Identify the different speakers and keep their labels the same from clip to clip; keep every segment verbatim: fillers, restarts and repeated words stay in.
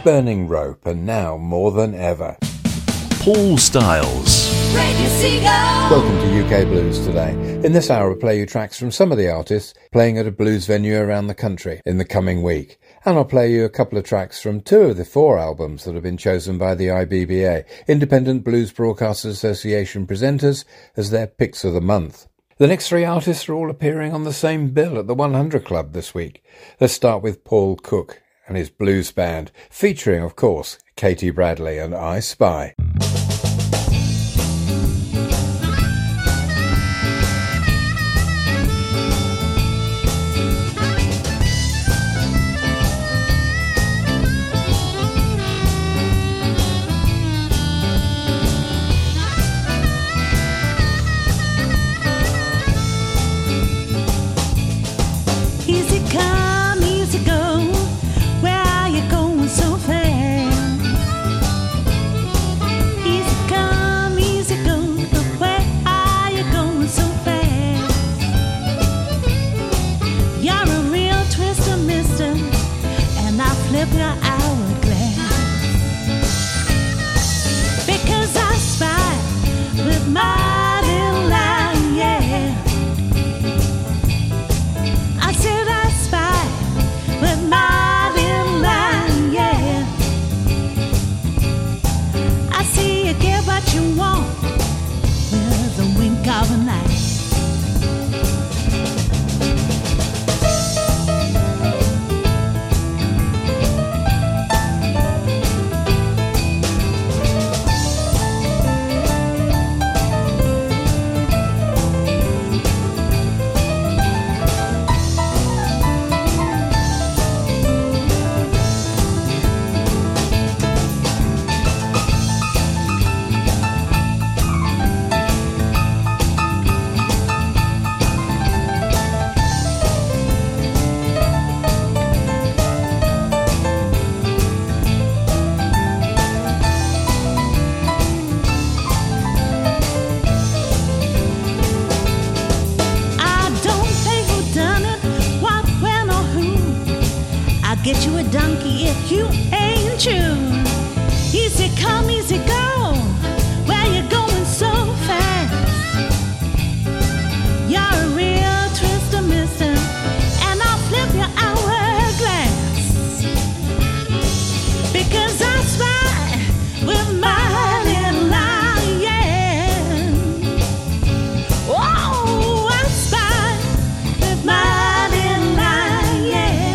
Speaker 1: Burning Rope, and now more than ever,
Speaker 2: Paul Styles.
Speaker 3: Radio Seagull.
Speaker 1: Welcome to U K Blues Today. In this hour, we'll play you tracks from some of the artists playing at a blues venue around the country in the coming week. And I'll play you a couple of tracks from two of the four albums that have been chosen by the I B B A, Independent Blues Broadcasters Association presenters, as their picks of the month. The next three artists are all appearing on the same bill at the one hundred Club this week. Let's start with Paul Cook and his blues band, featuring, of course, Katie Bradley and I Spy.
Speaker 4: Get you a donkey if you ain't true. Easy come, easy go. Where you going so fast? You're a real twister, mister, and I'll flip your hourglass. Because I spy with my little lion. Oh, I spy with my little lion.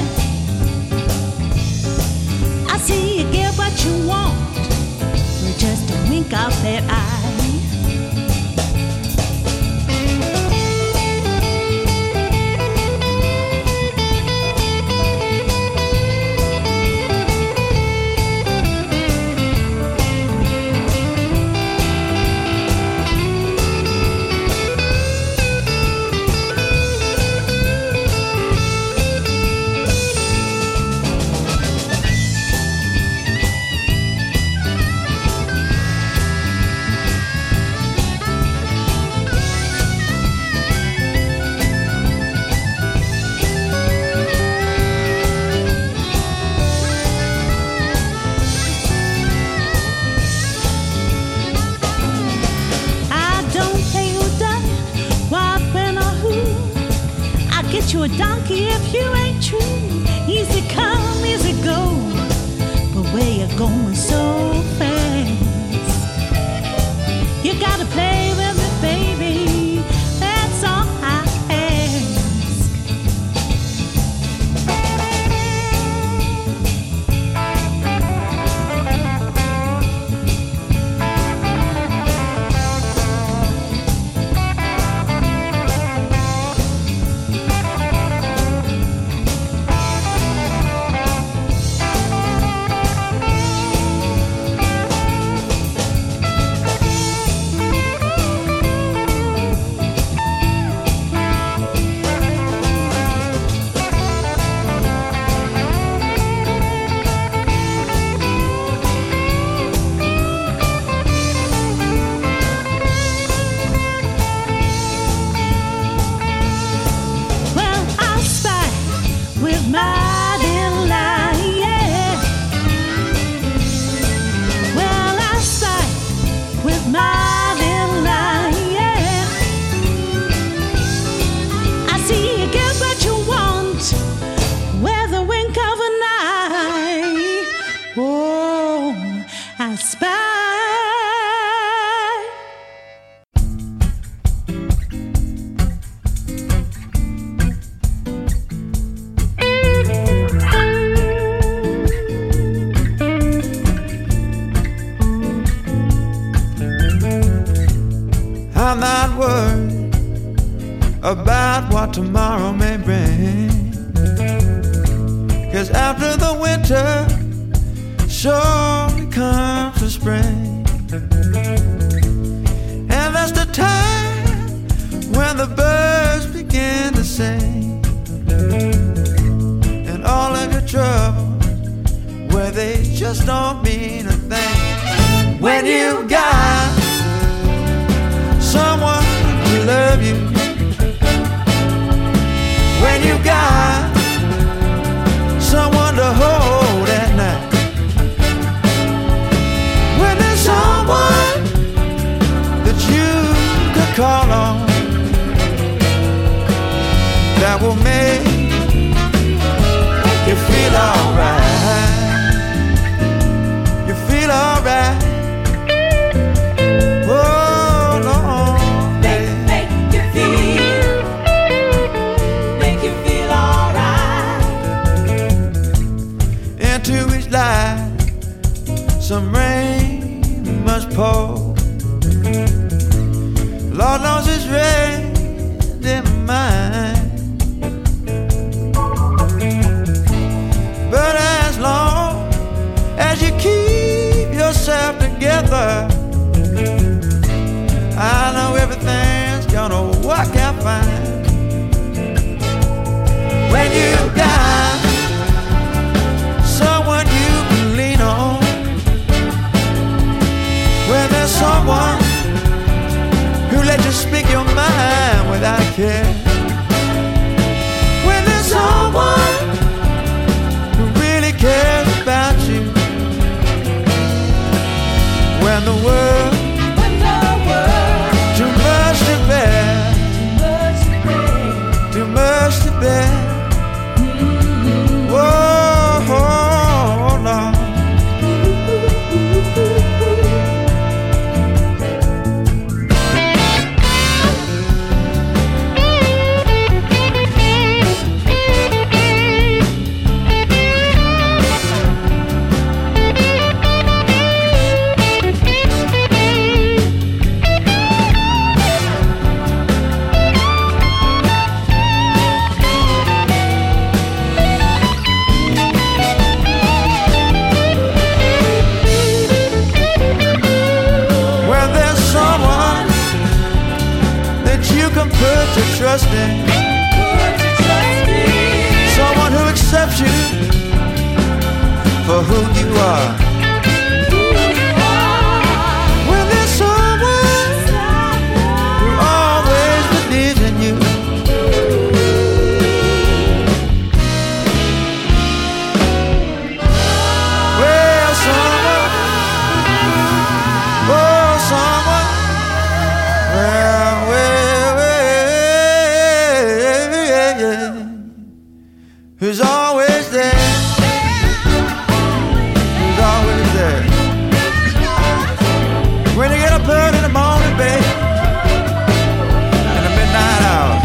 Speaker 4: I see you get what you want with just a wink of that eye. A donkey if you ain't true. Easy come, easy go. But where you going so fast? You gotta play with it, baby. That's all I
Speaker 3: not worried about what tomorrow may bring. 'Cause after the winter surely comes the spring. And that's the time when the birds begin to sing. And all of your troubles, where they just don't mean a thing. When you got someone to love you, when you got someone to hold at night, when there's someone that you could call on, that will make you feel alright. You feel alright. Oh Lord,
Speaker 4: Make, make you feel, make you feel alright.
Speaker 3: into each life some rain must pour. Lord knows it's rained in mine. But as long as you keep yourself together, I know everything's gonna work out fine. When you got someone you can lean on, when there's someone who let you speak your mind without care, when there's someone who really cares about you, when the world
Speaker 4: When the world
Speaker 3: too much to bear,
Speaker 4: must pray.
Speaker 3: too much to bear. Whoa, oh, Lord. When there's someone that you can put your trust in,
Speaker 4: Put your trust in.
Speaker 3: someone who accepts you for who you are. When there's someone who always believes in you, well, someone, oh, someone, well, well, well, yeah, yeah, who's always there, who's always there. When you get up early in the morning, babe, in the midnight hour,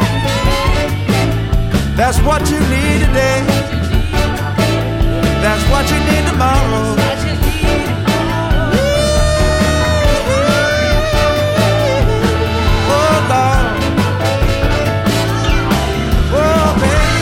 Speaker 3: that's what you need today. That's what you need tomorrow. Oh, Lord. Oh, baby.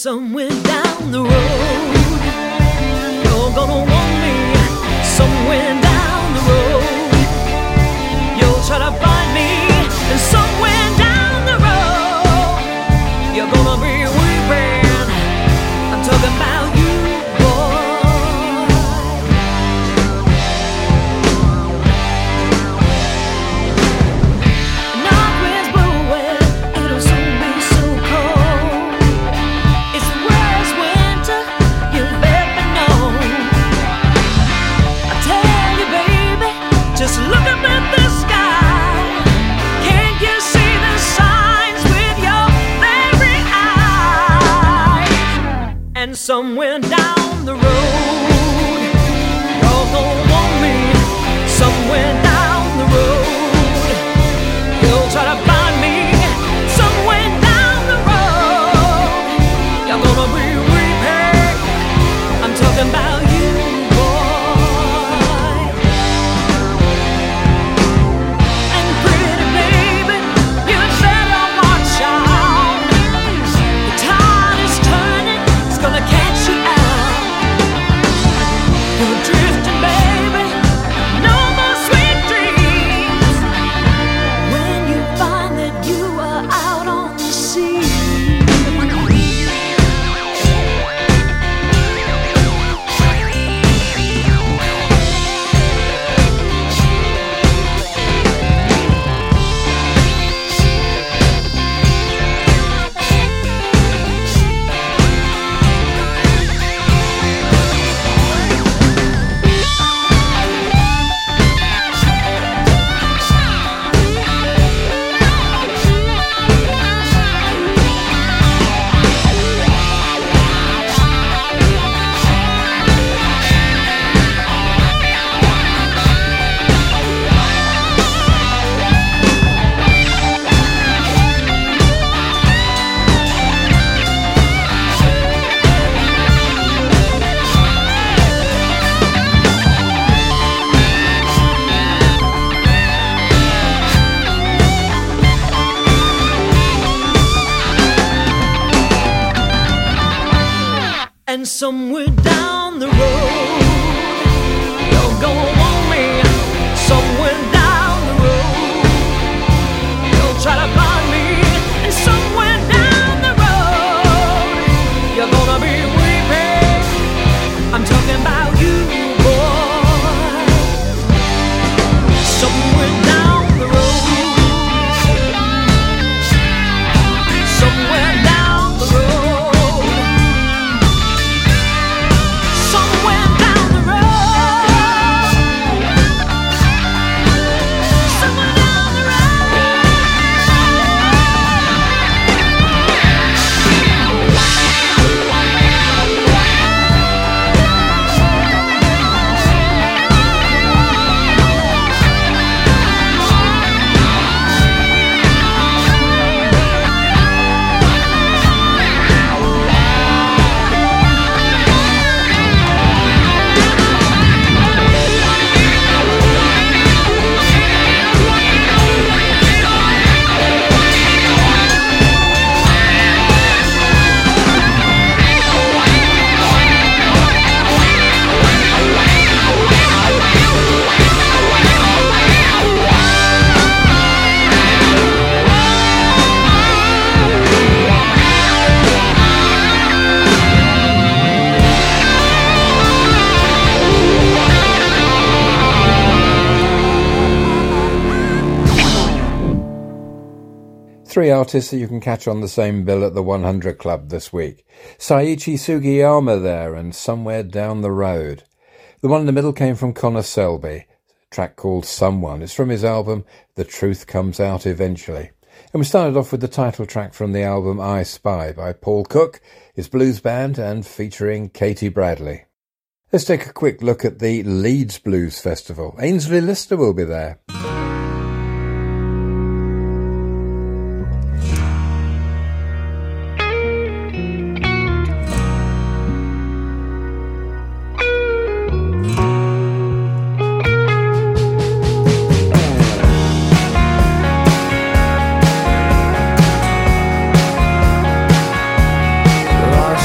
Speaker 4: somewhere down the road, you're gonna want me. Somewhere down the road, you'll try to find me. And somewhere down the road, you're gonna be weeping. I'm talking about you, boy. Northwest blowing, it'll soon be so cold. It's the worst winter you've ever known. I tell you, baby, just look up at the sky. Can't you see the signs with your very eye? And somewhere down the road, you're gonna want me. Somewhere down the road, you'll try to find me. Somewhere down the road, you're gonna be weeping. I'm talking about you, boy. And pretty baby, you better watch out. The tide is turning, it's gonna catch you out. You're drifting, baby, no more sweet dreams. When you find that you are out on the sea. And somewhere down the road, you're gonna want me. Somewhere down the road, you'll try to find me. And somewhere down the road, you're gonna be weeping. I'm talking about you, boy. Somewhere down the road, somewhere down the road, somewhere down the road, somewhere down the
Speaker 1: Three artists that you can catch on the same bill at the one hundred Club this week. Saiichi Sugiyama there, and Somewhere Down the Road. The one in the middle came from Connor Selby, a track called Someone. It's from his album The Truth Comes Out Eventually. And we started off with the title track from the album I Spy by Paul Cook, his blues band, and featuring Katie Bradley. Let's take a quick look at the Leeds Blues Festival. Ainsley Lister will be there.
Speaker 3: There are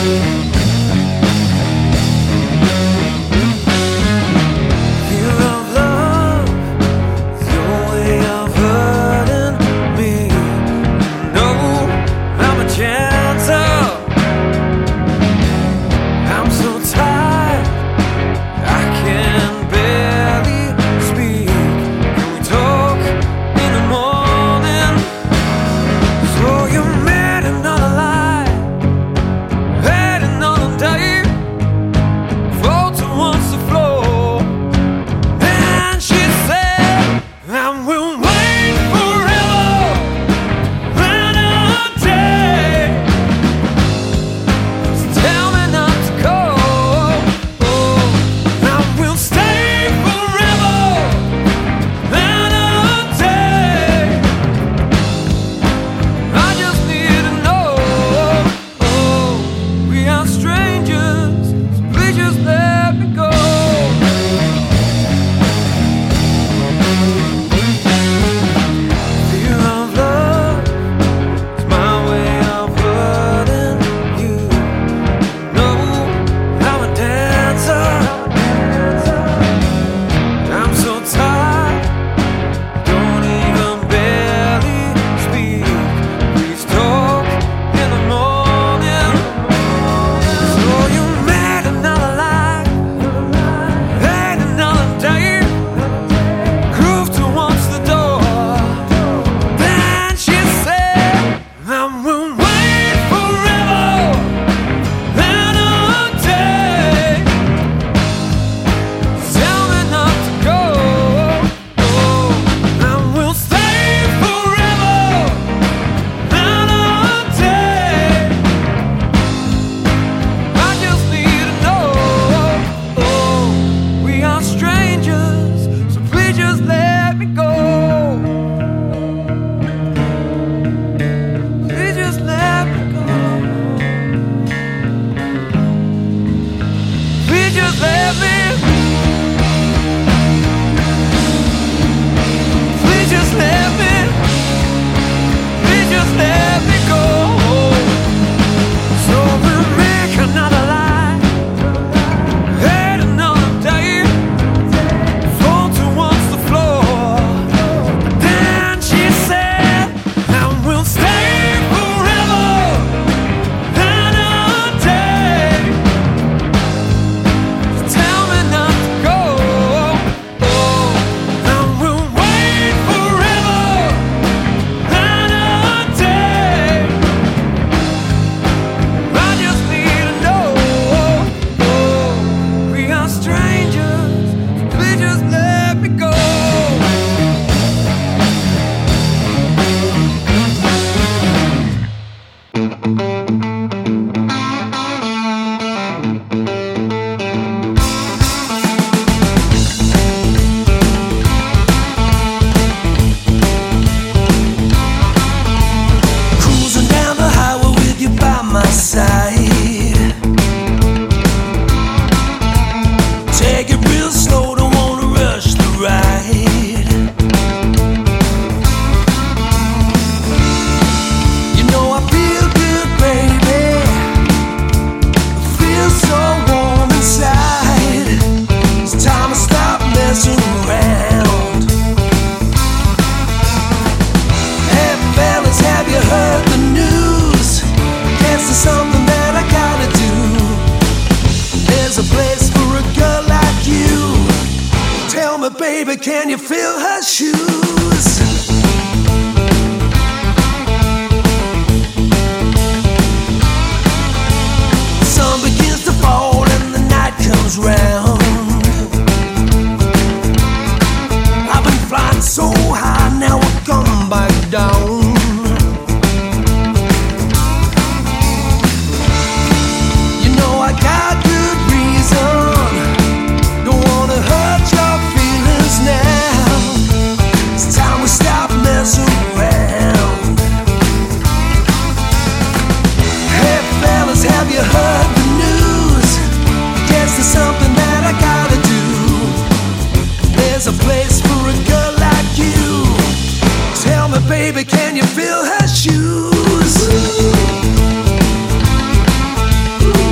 Speaker 5: baby, can you feel her shoes? The sun begins to fall and the night comes round. I've been flying so high, now I've come back down. You know I got good reason, don't wanna hurt your feelings now. It's time we stop messing around. Hey fellas, have you heard the news? Guess there's something that I gotta do. There's a place for a girl like you. Tell me baby, can you feel her shoes?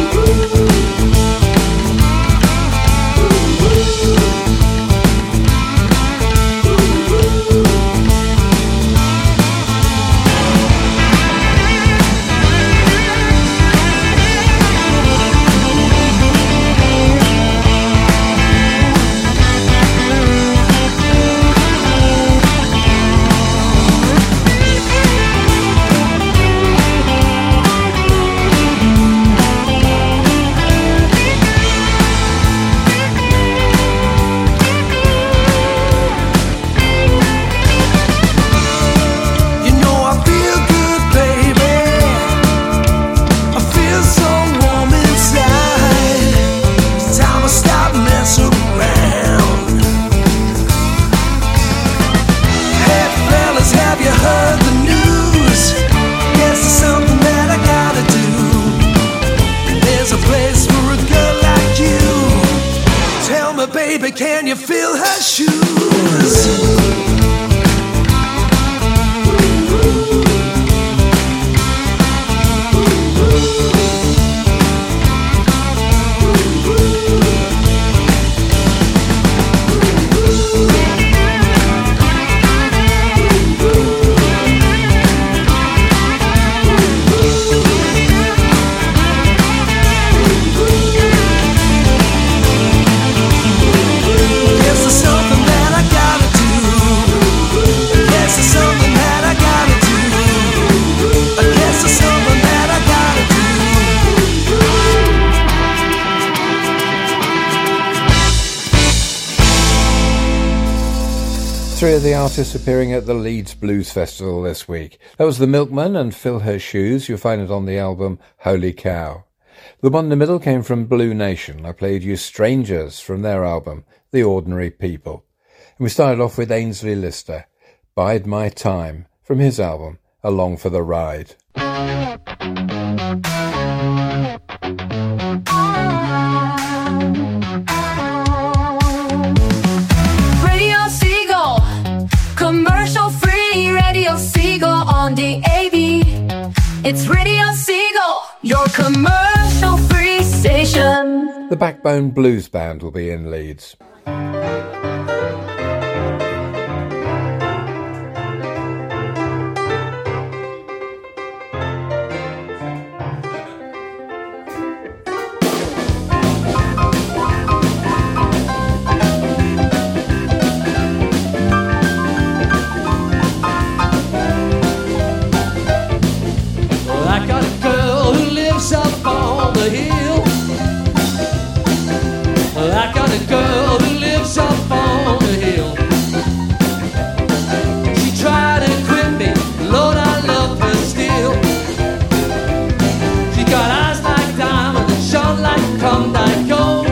Speaker 5: Baby, can you feel her shoes?
Speaker 1: Three of the artists appearing at the Leeds Blues Festival this week. That was The Milkman and Fill Her Shoes. You'll find it on the album Holy Cow. The one in the middle came from Blue Nation. I played you Strangers from their album, The Ordinary People. And we started off with Ainsley Lister, Bide My Time, from his album, Along for the Ride.
Speaker 6: Commercial free Radio Seagull on D A B. It's Radio Seagull, your commercial free station.
Speaker 1: The Backbone Blues Band will be in Leeds.
Speaker 7: Up on the hill, I got a girl who lives up on the hill. She tried to quit me, Lord, I love her still. She got eyes like diamonds and shone like Klondike gold.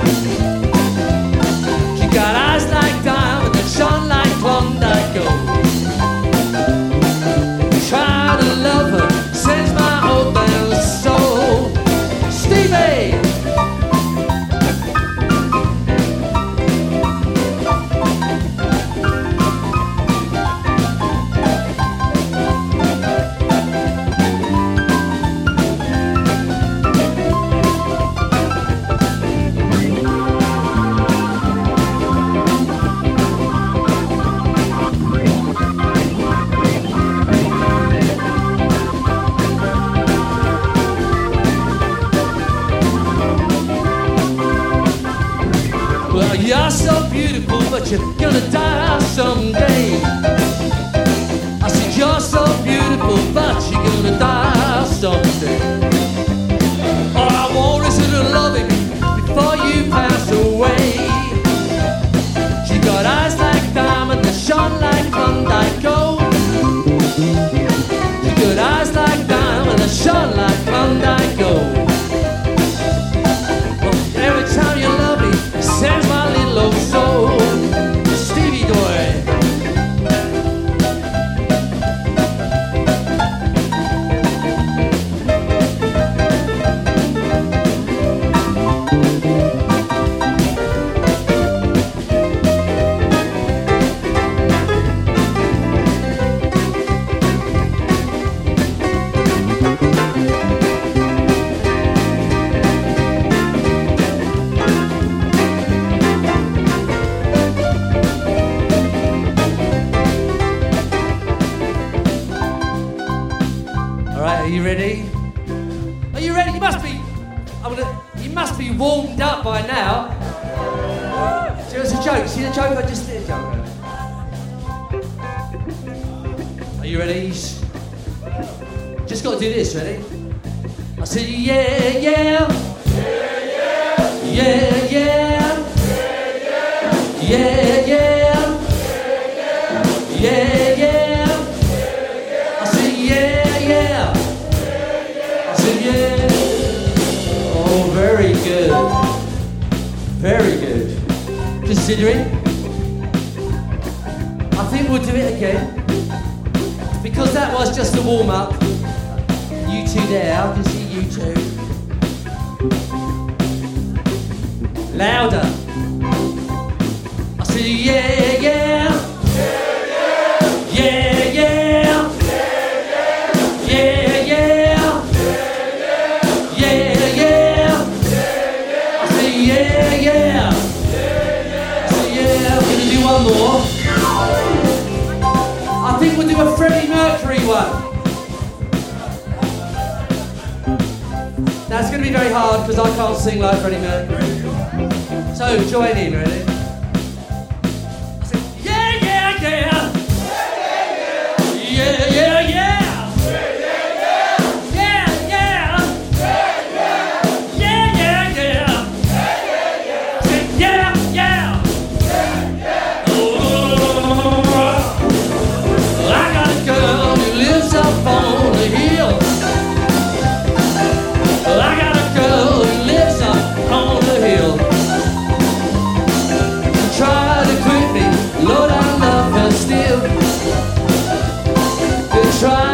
Speaker 7: She got eyes like diamonds and shone like Klondike gold. Try to love her, sends my whole damn soul. Stevie! You're so beautiful, but you're gonna die someday. I said you're so beautiful, but you're gonna die someday. All I want is to love you before you pass away. She got eyes like diamonds that shone like Klondike gold. She got eyes like diamonds that shone like Klondike gold. Well, every time you love me, it sends my little soul, Stevie boy. Are you ready? Are you ready? You must be. I'm gonna. You must be warmed up by now. So it's a joke. See the joke I just did? Are you ready? Just got to do this. Ready? I said yeah, yeah, yeah, yeah, yeah, yeah, yeah, yeah, yeah, yeah. I said yeah, yeah. Yeah. Oh, very good. Very good. Considering, I think we'll do it again. Because that was just a warm-up. You two there, I can see you two. Louder. say yeah, yeah. Yeah, yeah. Yeah, yeah. Yeah, yeah. I say yeah, yeah. I say yeah, I'm gonna do one more. I think we'll do a Freddie Mercury one. Now it's going to be very hard because I can't sing like Freddie Mercury. So join in, ready? I say, yeah, yeah, yeah. Yeah, yeah, yeah. Yeah, yeah. Yeah, yeah, yeah. Say, yeah, yeah. I got a girl who lives up on the hill. I got a girl who lives up on the hill. Try to quit me, Lord, I love her still. They try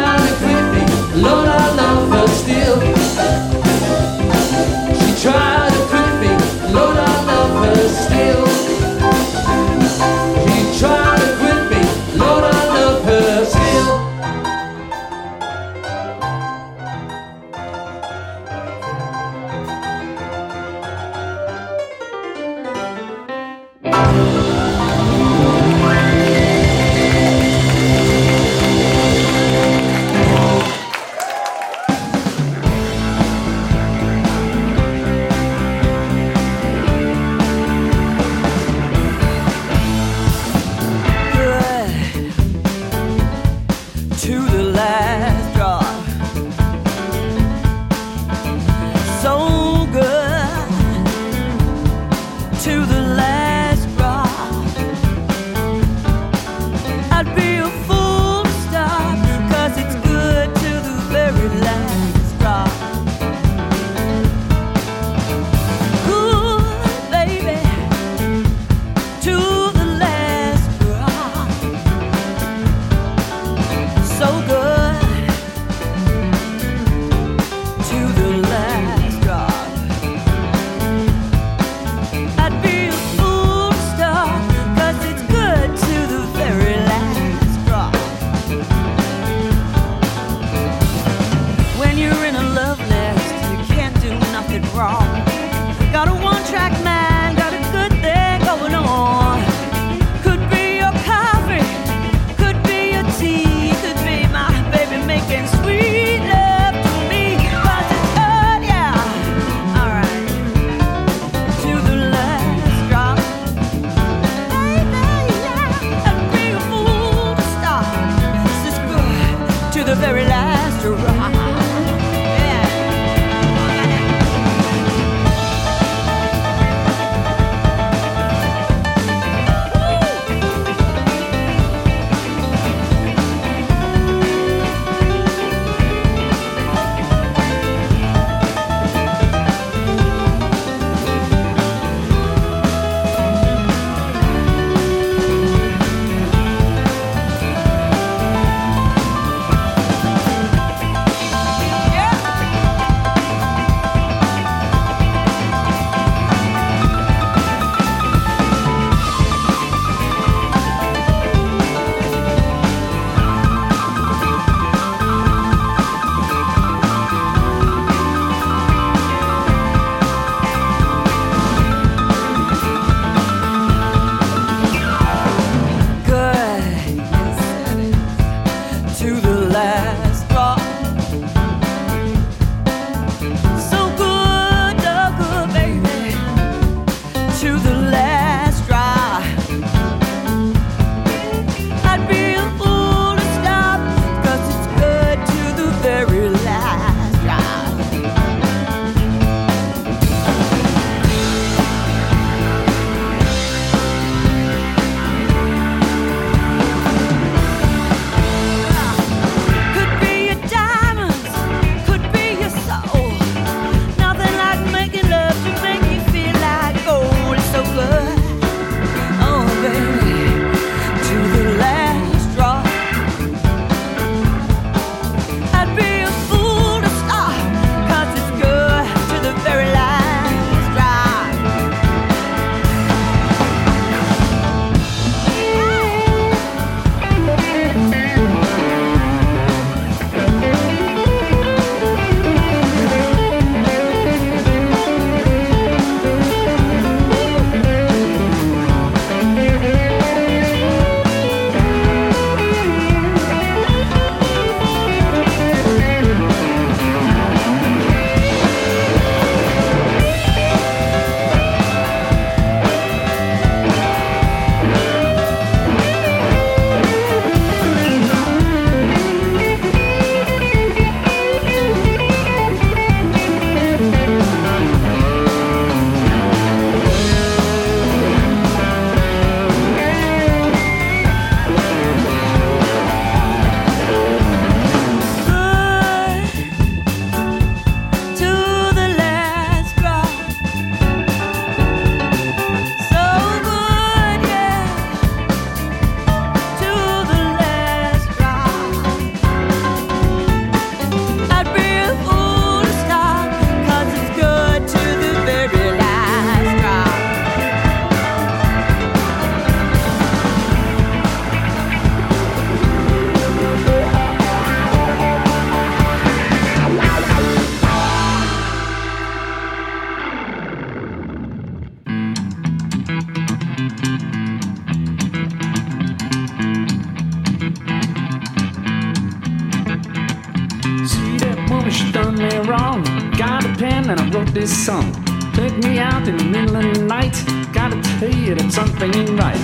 Speaker 8: around and I wrote this song. Take me out in the middle of the night. Gotta tell you that something ain't right.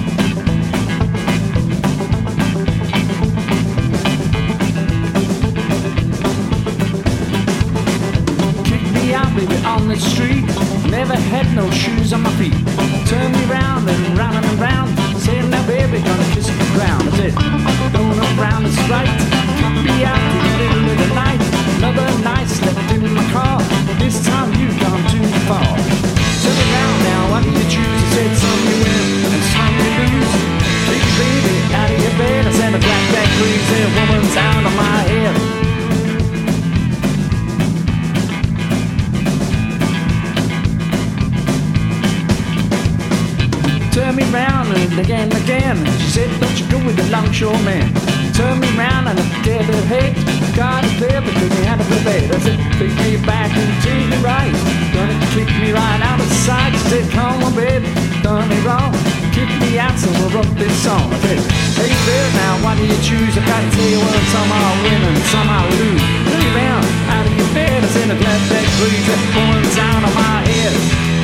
Speaker 8: Baby, on the street, never had no shoes on my feet. Turn me round and round and round. Say now, baby, gonna kiss the ground. I said, going around is right. Kick me out in the middle of the night. Another night slept in my car. This time you've gone too far. Turn me round now, what do you choose? I said, some you win and some you lose. Take your baby out of your bed. I said, a black back crazy woman's out of my head. Turn me round and again and again. She said, don't you go with the longshore man. Turn me round and I gave her head. God is there because we had to go bed. I said, take me back and take me right. Gonna kick me right out of sight. She said, come on baby, done me wrong. Kick me out so I wrote this song. I said, hey there now, why do you choose? I gotta tell you what, some I'll win and some I'll lose. Turn me round out of your bed. I said, a glad that breeze that points out of my head.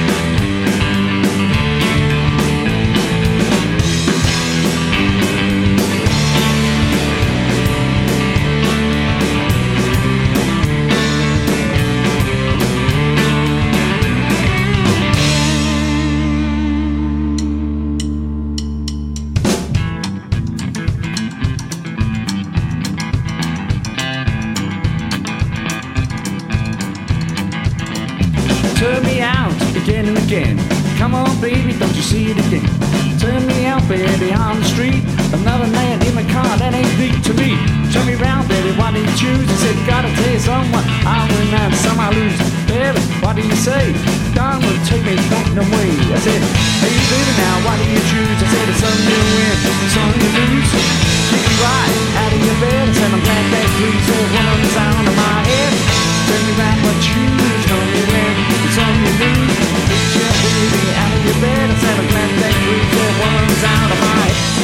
Speaker 8: Turn me out again and again. Come on, baby, don't you see it again? Turn me out, baby, on the street. Another man in my car, that ain't big to me. Turn me round, baby, why do you choose? I said, gotta tell you someone, I win and some I lose. Baby, what do you say? Gone will take me back no way. I said, hey, baby, now, why do you choose? I said, some you win, some you lose. Kick me right out of your bed. I said, I'm glad that please the woman's out of my head. Turn me round, what you choose, don't you win, some you lose. Kick your baby out of your bed. I said, I'm glad that please the woman's out of my head.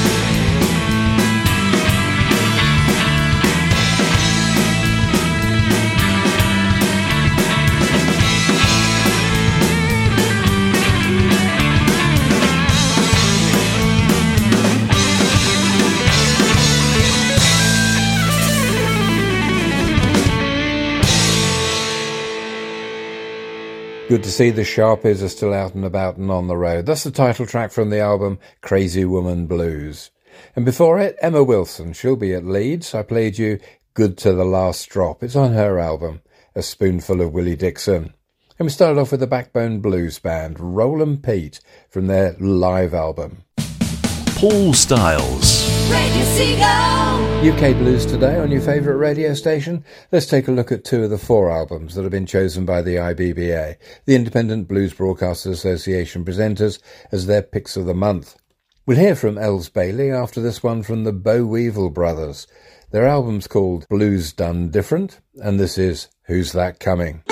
Speaker 1: Good to see the Sharpies are still out and about and on the road. That's the title track from the album Crazy Woman Blues. And before it, Emma Wilson. She'll be at Leeds. I played you Good to the Last Drop. It's on her album, A Spoonful of Willie Dixon. And we started off with the Backbone Blues Band, Rollin' Pete, from their live album.
Speaker 2: Paul Styles.
Speaker 4: Radio Seagull.
Speaker 1: U K Blues Today on your favourite radio station. Let's take a look at two of the four albums that have been chosen by the I B B A, the Independent Blues Broadcasters Association presenters, as their picks of the month. We'll hear from Els Bailey after this one from the Bo Weevil Brothers. Their album's called Blues Done Different, and this is Who's That Coming?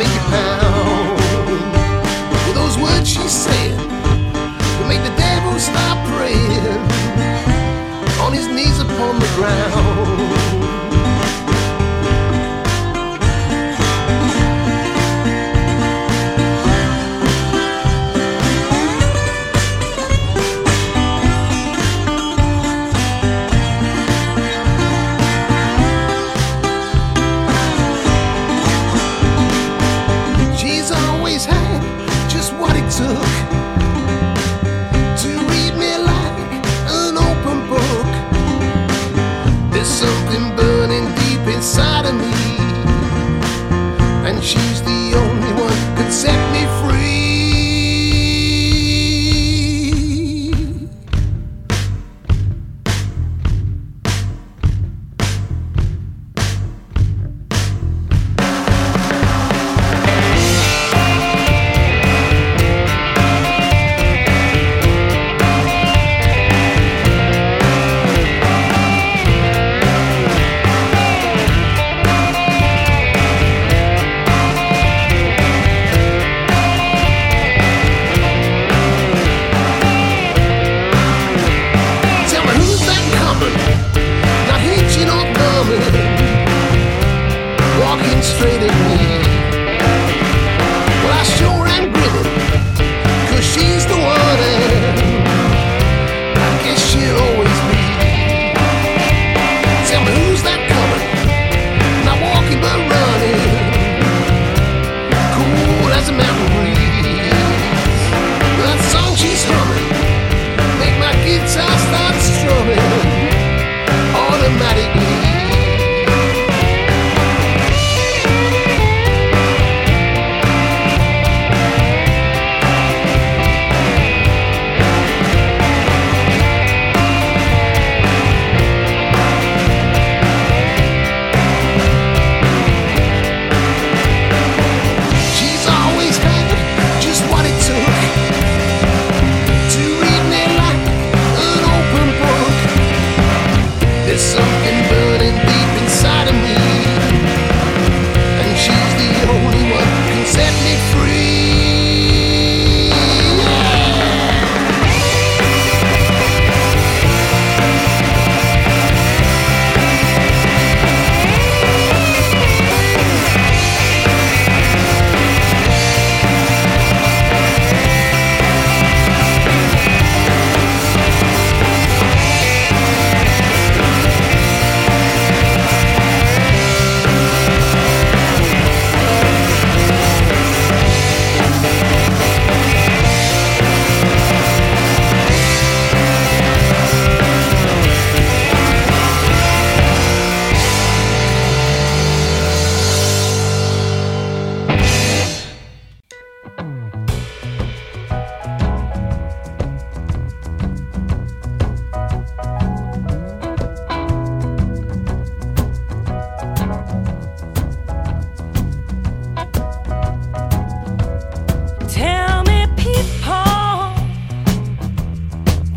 Speaker 5: She said, to make the devil stop.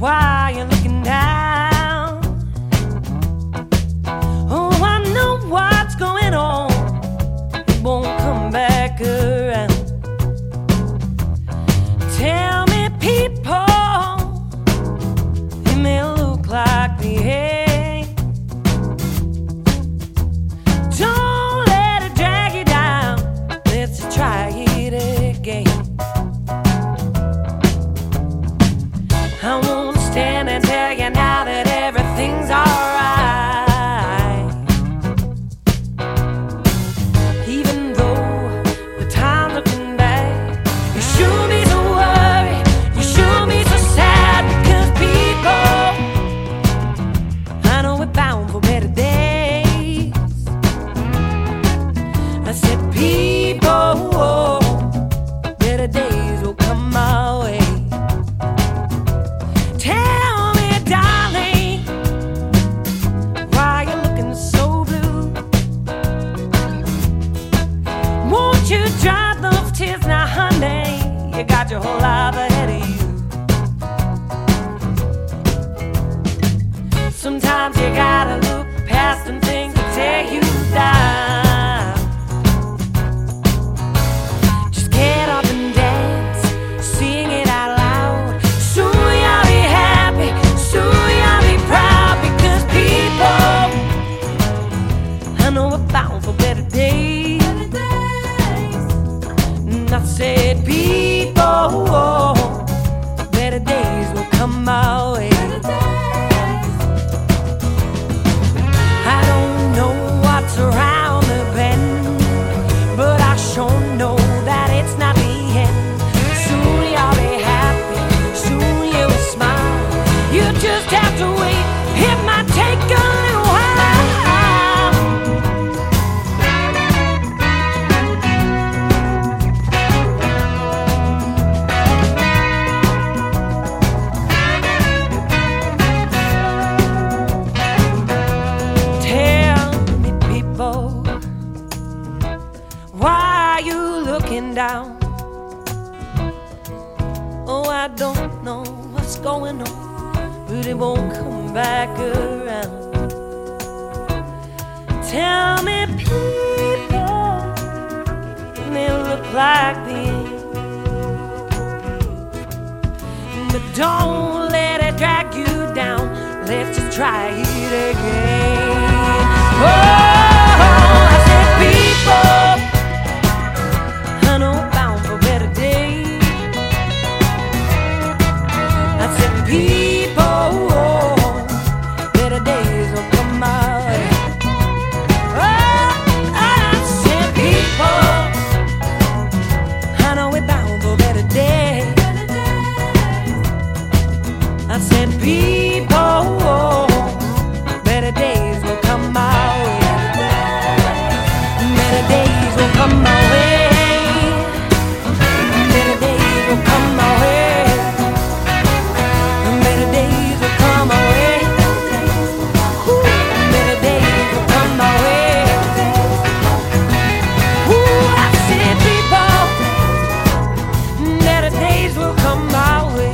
Speaker 4: Why you looking down? Oh, I know what's going on. It won't come back around. Tell me, people, it may look like the end. Don't let it drag you down. Let's try it again. I won't stand and tell you now that everything's alright. Even though the time looking back, you sure be so worried, you sure be so sad. Because people, I know we're bound for better days. I said people, better days will come my way. Tell me, darling, why you looking so blue? Won't you dry those tears now, honey? You got your whole life ahead of you. Sometimes you gotta look past them things that tear you down. Just get up and dance, sing it out loud. Soon you'll be happy, soon you'll be proud. Because people, I know we're bound for better days. And I said people, better days will come my way. I don't know what's around the bend, but I sure know that it's not the end. Soon you'll be happy, soon you will smile. You just have to wait, it might take a little while. Tell me, people, why are you looking down? Oh, I don't know what's going on, but it won't come back around. Tell me, people, they look like the end. But don't let it drag you down. Let's just try it again. Oh, I said people, I know we're bound for better days. I said people, better days will come my way. Oh, I said people, I know we're bound for better days. I said people, better days will come my way. Better days will come my way. Better days will come my way. Better days will come my way. Ooh, better days will come my way. Ooh, I said people, better days will come my way.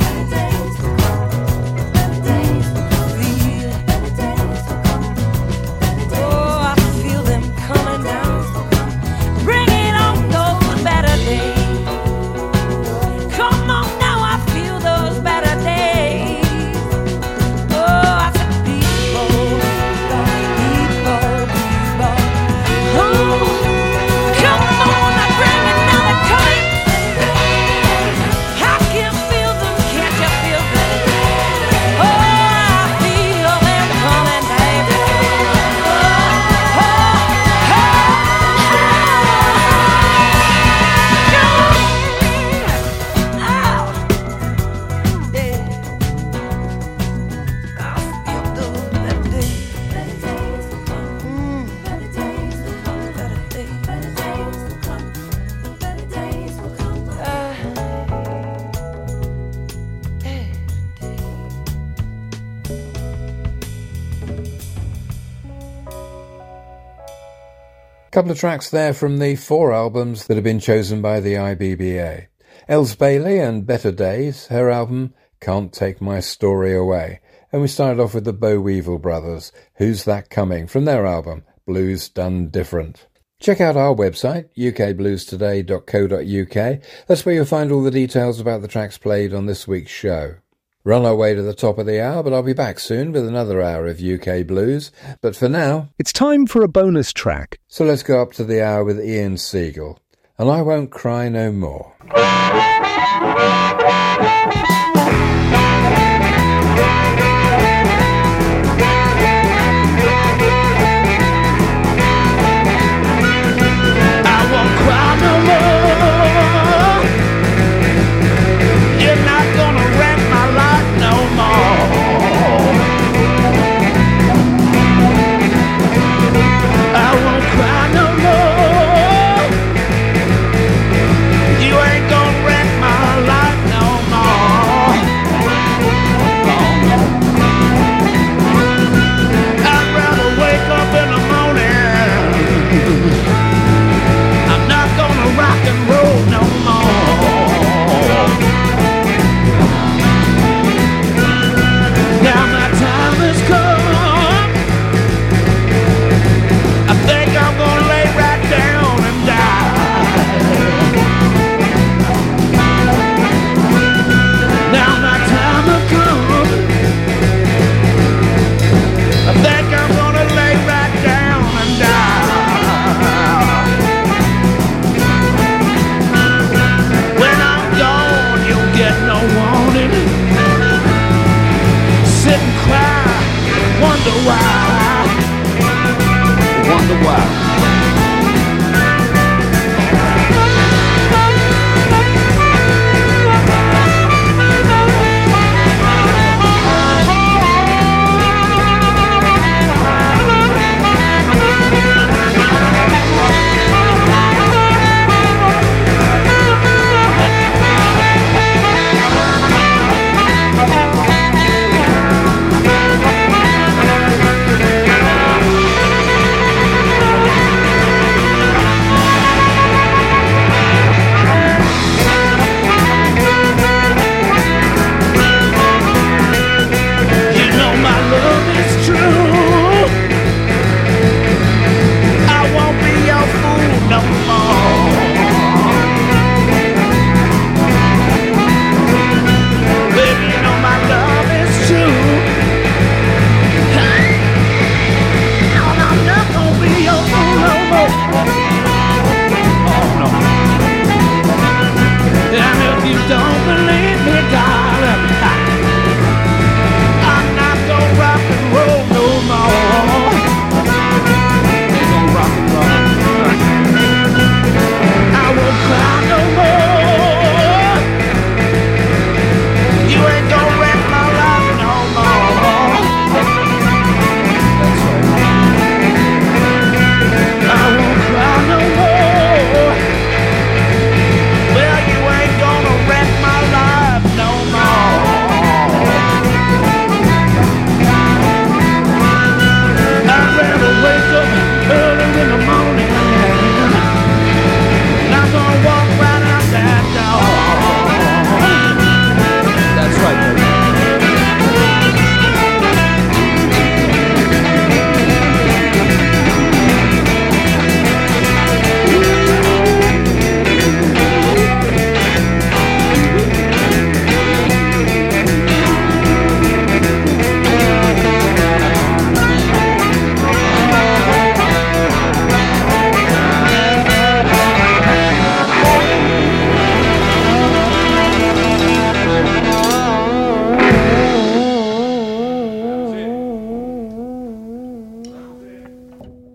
Speaker 4: Oh, I feel them coming down. Bring it on those better days. Come on now, I feel those better days. Oh, I said people, people, people. Oh, come on, I bring another time. I can feel them, can't you feel them? Oh, I feel them coming down. Oh, oh, oh,
Speaker 1: Couple of tracks there from the four albums that have been chosen by the I B B A. Els Bailey and Better Days, her album Can't Take My Story Away. And we started off with the Bo Weevil Brothers, Who's That Coming, from their album Blues Done Different. Check out our website, u k blues today dot co dot u k. That's where you'll find all the details about the tracks played on this week's show. We're on our way to the top of the hour, but I'll be back soon with another hour of U K Blues. But for now,
Speaker 9: it's time for a bonus track.
Speaker 1: So let's go up to the hour with Ian Siegel, and I Won't Cry No More.